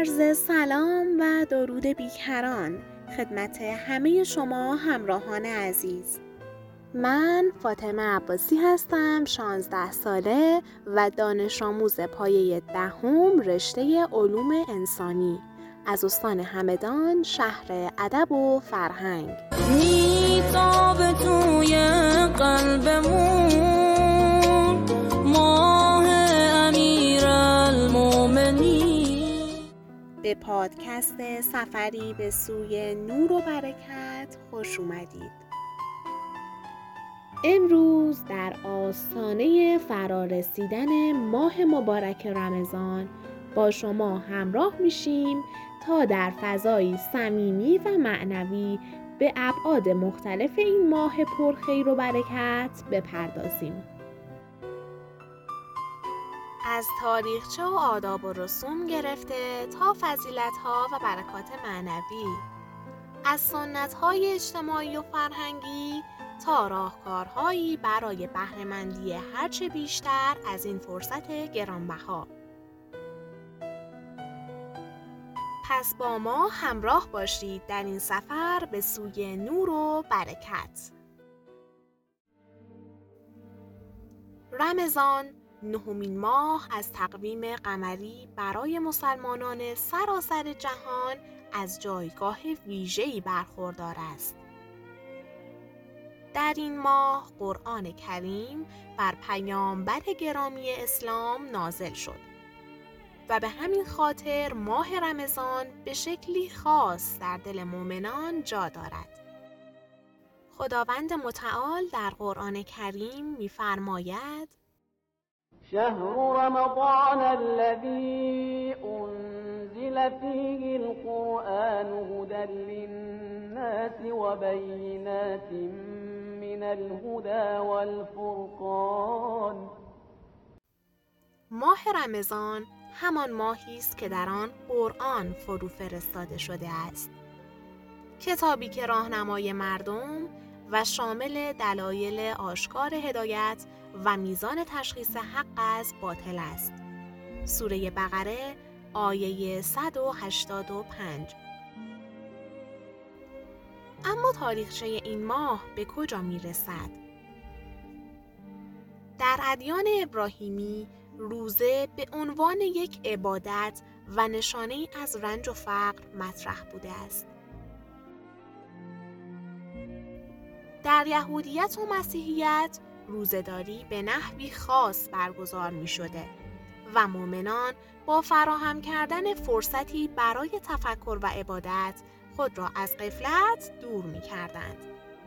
عرض سلام و درود بیکران خدمت همه شما همراهان عزیز. من فاطمه عباسی هستم، 16 ساله و دانش آموز پایه 10 رشته علوم انسانی از استان همدان، شهر ادب و فرهنگ. میتابه توی قلبمون ماه امیرالمومنین. به پادکست سفری به سوی نور و برکت خوش اومدید. امروز در آستانه فرارسیدن ماه مبارک رمضان با شما همراه میشیم تا در فضایی صمیمی و معنوی به ابعاد مختلف این ماه پرخیر و برکت بپردازیم. از تاریخچه و آداب و رسوم گرفته تا فضیلت‌ها و برکات معنوی، از سنت‌های اجتماعی و فرهنگی تا راهکارهایی برای بهره‌مندی هرچه بیشتر از این فرصت گرانبها. پس با ما همراه باشید در این سفر به سوی نور و برکت. رمضان 9مین ماه از تقویم قمری برای مسلمانان سراسر جهان از جایگاه ویژه‌ای برخوردار است. در این ماه قرآن کریم بر پیامبر گرامی اسلام نازل شد و به همین خاطر ماه رمضان به شکلی خاص در دل مؤمنان جا دارد. خداوند متعال در قرآن کریم می‌فرماید: شهر رمضان الذي أنزل فيه القرآن هدى للناس وبينات من الهدى والفرقان. ماه رمضان همان ماهی است که در آن قرآن فرو فرستاده شده است، کتابی که راهنمای مردم و شامل دلایل آشکار هدایت و میزان تشخیص حق از باطل است. سوره بقره آیه 185. اما تاریخچه این ماه به کجا می رسد؟ در ادیان ابراهیمی روزه به عنوان یک عبادت و نشانه‌ای از رنج و فقر مطرح بوده است. در یهودیت و مسیحیت روزه‌داری به نحوی خاص برگزار می شده و مؤمنان با فراهم کردن فرصتی برای تفکر و عبادت خود را از غفلت دور می کردند.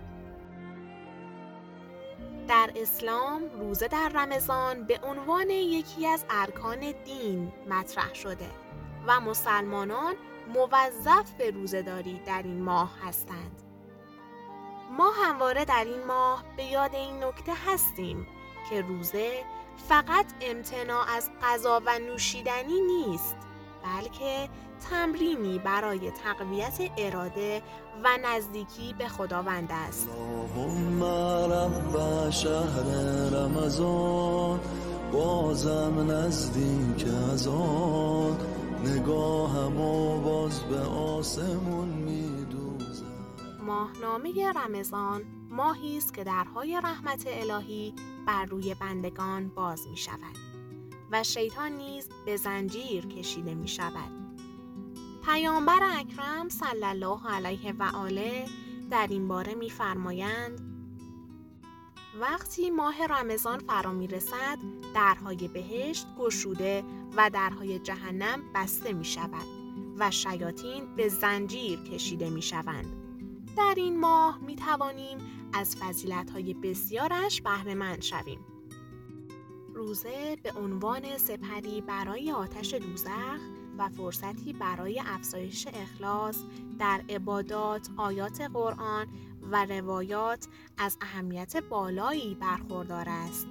در اسلام روزه در رمضان به عنوان یکی از ارکان دین مطرح شده و مسلمانان موظف به روزه‌داری در این ماه هستند. ما همواره در این ماه به یاد این نکته هستیم که روزه فقط امتناع از غذا و نوشیدنی نیست، بلکه تمرینی برای تقویت اراده و نزدیکی به خداوند است. اللهم رب شهر رمضان بازم نزدیک از آن نگاهم باز به آسمون میدوزم. ماهنامه رمضان ماهی است که درهای رحمت الهی بر روی بندگان باز می شود و شیطان نیز به زنجیر کشیده می شود. پیامبر اکرم صلی الله علیه و آله در این باره می فرمایند: وقتی ماه رمضان فرا می رسد درهای بهشت گشوده و درهای جهنم بسته می شود و شیاطین به زنجیر کشیده می شوند. در این ماه می توانیم از فضیلت‌های بسیارش بهره‌مند شویم. روزه به عنوان سپری برای آتش دوزخ و فرصتی برای افزایش اخلاص در عبادات، آیات قرآن و روایات از اهمیت بالایی برخوردار است.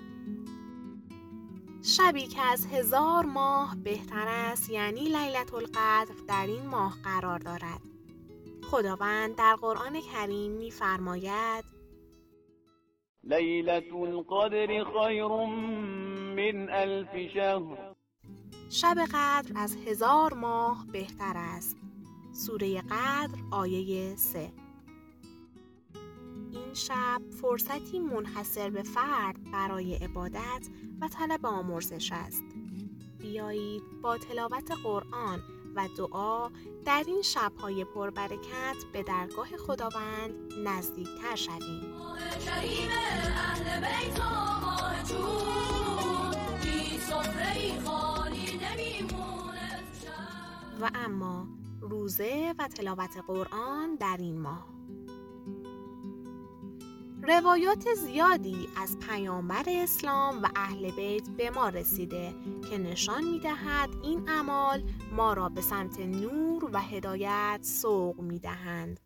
شبی که از 1000 ماه بهتر است، یعنی لیلة القدر، در این ماه قرار دارد. خداوند در قرآن کریم می‌فرماید: لیلة القدر خیر من 1000 شهر. شب قدر از 1000 ماه بهتر است. سوره قدر آیه 3. این شب فرصتی منحصر به فرد برای عبادت و طلب آمرزش است. بیایید با تلاوت قرآن و دعا در این شب‌های پربرکت به درگاه خداوند نزدیک‌تر شویم. و اما روزه و تلاوت قرآن در این ماه. روایات زیادی از پیامبر اسلام و اهل بیت به ما رسیده که نشان می‌دهد این اعمال ما را به سمت نور و هدایت سوق می‌دهند.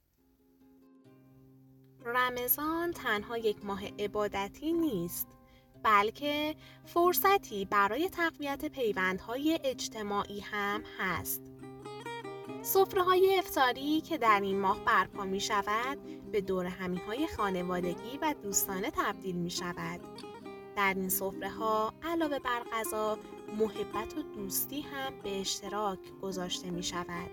رمضان تنها یک ماه عبادتی نیست، بلکه فرصتی برای تقویت پیوندهای اجتماعی هم هست. سفره‌های افطاری که در این ماه برپا می شود به دور همی‌های خانوادگی و دوستانه تبدیل می شود. در این سفره‌ها علاوه بر غذا، محبت و دوستی هم به اشتراک گذاشته می شود.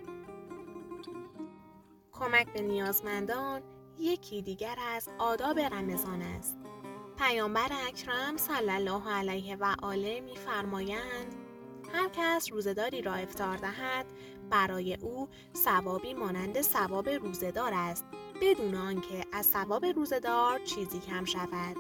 کمک به نیازمندان یکی دیگر از آداب رمضان است. پیامبر اکرم صلی الله علیه و آله می فرمایند هر کس روزه‌داری را افطار دهد برای او ثوابی مانند ثواب روزه‌دار است، بدون آنکه از ثواب روزه‌دار چیزی کم شود.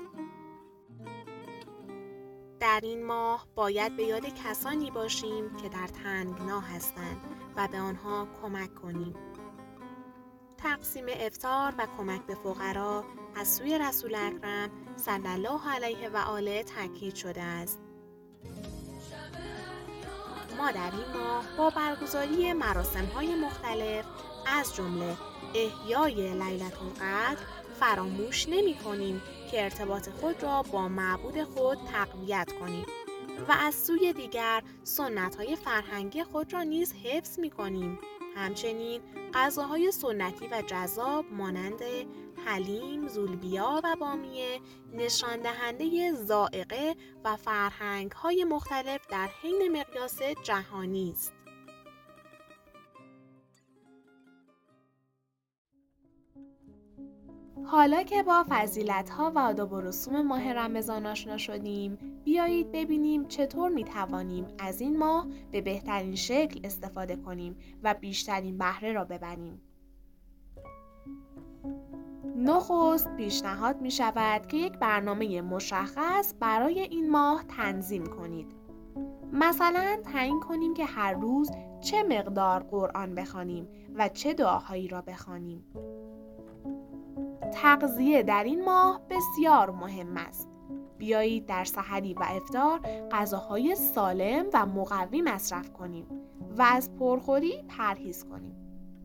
در این ماه باید به یاد کسانی باشیم که در تنگنا هستند و به آنها کمک کنیم. تقسیم افطار و کمک به فقرا از سوی رسول اکرم صلی الله علیه و آله تاکید شده است. ما در این ماه با برگزاری مراسم‌های مختلف از جمله احیای لیلة القدر فراموش نمی‌کنیم که ارتباط خود را با معبود خود تقویت کنیم و از سوی دیگر سنت‌های فرهنگی خود را نیز حفظ می‌کنیم. همچنین غذاهای سنتی و جذاب مانند حلیم، زولبیا و بامیه نشان دهنده ذائقه و فرهنگ‌های مختلف در حین مقیاس جهانی است. حالا که با فضیلت‌ها و آداب و رسوم ماه رمضان آشنا شدیم، بیایید ببینیم چطور می‌توانیم از این ماه به بهترین شکل استفاده کنیم و بیشترین بهره را ببریم. نخست پیشنهاد می‌شود که یک برنامه مشخص برای این ماه تنظیم کنید. مثلا تعیین کنیم که هر روز چه مقدار قرآن بخوانیم و چه دعاهایی را بخوانیم. تغذیه در این ماه بسیار مهم است. بیایید در سحری و افطار غذاهای سالم و مقوی مصرف کنیم و از پرخوری پرهیز کنیم.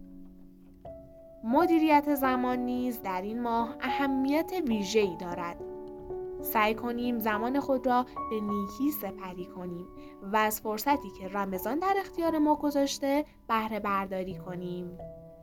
مدیریت زمان نیز در این ماه اهمیت ویژه‌ای دارد. سعی کنیم زمان خود را به نیکی سپری کنیم و از فرصتی که رمضان در اختیار ما گذاشته بهره برداری کنیم.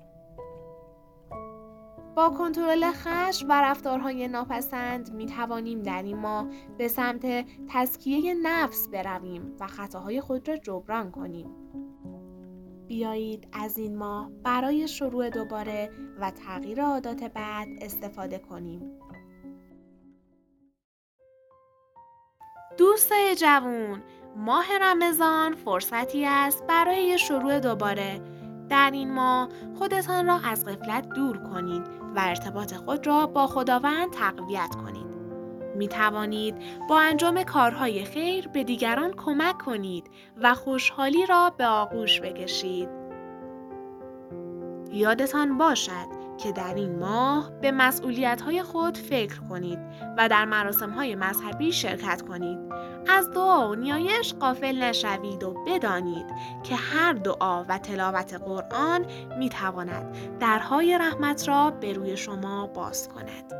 با کنترل خشم و رفتارهای ناپسند می توانیم در این ماه به سمت تزکیه نفس برویم و خطاهای خود را جبران کنیم. بیایید از این ماه برای شروع دوباره و تغییر عادات بد استفاده کنیم. دوستای جوان، ماه رمضان فرصتی است برای شروع دوباره. در این ماه خودتان را از غفلت دور کنید و ارتباط خود را با خداوند تقویت کنید. می توانید با انجام کارهای خیر به دیگران کمک کنید و خوشحالی را به آغوش بکشید. یادتان باشد که در این ماه به مسئولیت‌های خود فکر کنید و در مراسم‌های مذهبی شرکت کنید. از دعا و نیایش غافل نشوید و بدانید که هر دعا و تلاوت قرآن می‌تواند درهای رحمت را به روی شما باز کند.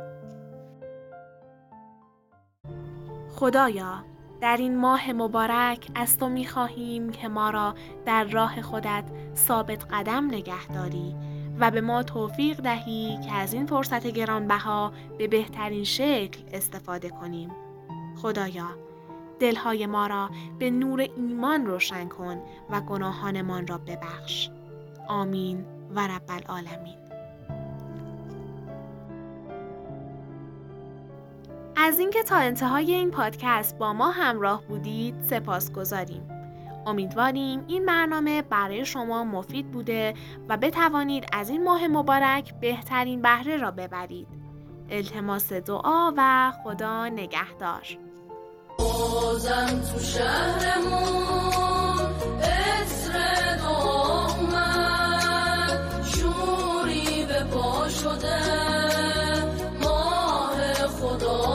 خدایا، در این ماه مبارک از تو می‌خواهیم که ما را در راه خودت ثابت قدم نگه داری و به ما توفیق دهی که از این فرصت گرانبها به بهترین شکل استفاده کنیم. خدایا، دلهای ما را به نور ایمان روشن کن و گناهانمان را ببخش. آمین و رب العالمین. از اینکه تا انتهای این پادکست با ما همراه بودید سپاسگزاریم. امیدواریم این برنامه برای شما مفید بوده و بتوانید از این ماه مبارک بهترین بهره را ببرید. التماس دعا و خدا نگهدار. بازم تو شهرمون عطر دعا اومد، شوری به پا شده ماه خدا